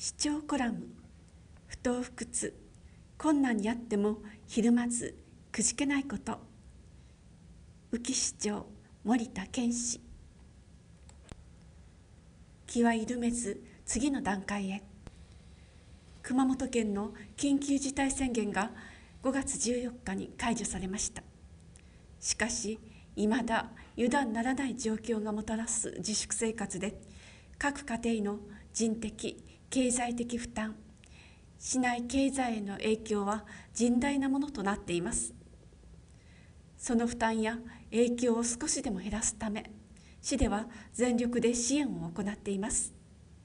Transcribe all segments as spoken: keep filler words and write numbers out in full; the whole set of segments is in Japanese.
視聴コラム、不当不屈、困難にあってもひるまずくじけないこと。宇城市長森田健氏。気は緩めず次の段階へ。熊本県の緊急事態宣言がごがつじゅうよっかに解除されました。しかし、いまだ油断ならない状況がもたらす自粛生活で、各家庭の人的、経済的負担、市内経済への影響は甚大なものとなっています。その負担や影響を少しでも減らすため、市では全力で支援を行っています。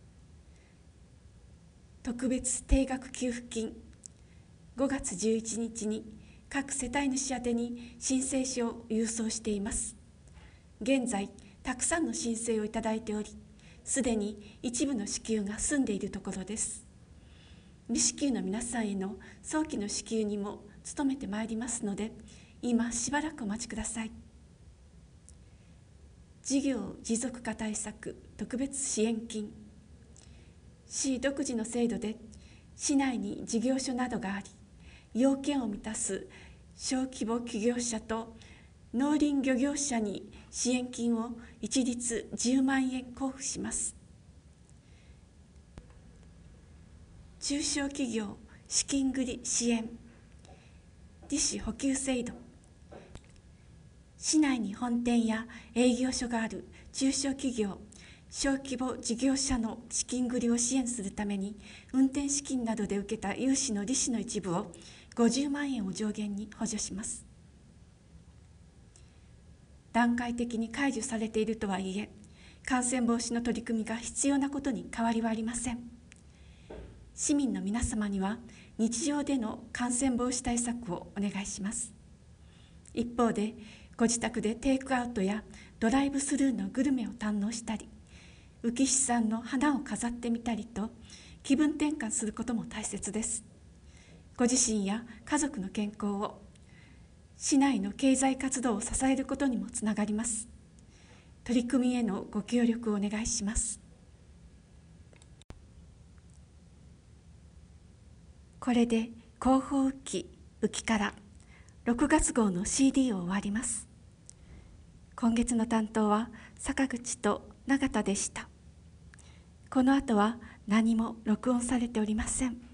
特別定額給付金、ごがつじゅういちにちに各世帯主宛てに申請書を郵送しています。現在、たくさんの申請をいただいており、すでに一部の支給が済んでいるところです。未支給の皆さんへの早期の支給にも努めてまいりますので、今しばらくお待ちください。事業持続化対策特別支援金。市独自の制度で市内に事業所などがあり、要件を満たす小規模企業者と農林漁業者に支援金を一律じゅうまんえん交付します。中小企業資金繰り支援、利子補給制度。市内に本店や営業所がある中小企業、小規模事業者の資金繰りを支援するために、運転資金などで受けた融資の利子の一部をごじゅうまんえんを上限に補助します。段階的に解除されているとはいえ、感染防止の取り組みが必要なことに変わりはありません。市民の皆様には日常での感染防止対策をお願いします。一方で、ご自宅でテイクアウトやドライブスルーのグルメを堪能したり、宇城市産の花を飾ってみたりと、気分転換することも大切です。ご自身や家族の健康を、市内の経済活動を支えることにもつながります。取り組みへのご協力をお願いします。これで広報宇城宇城からろくがつ号の シーディー を終わります。今月の担当は坂口と永田でした。この後は何も録音されておりません。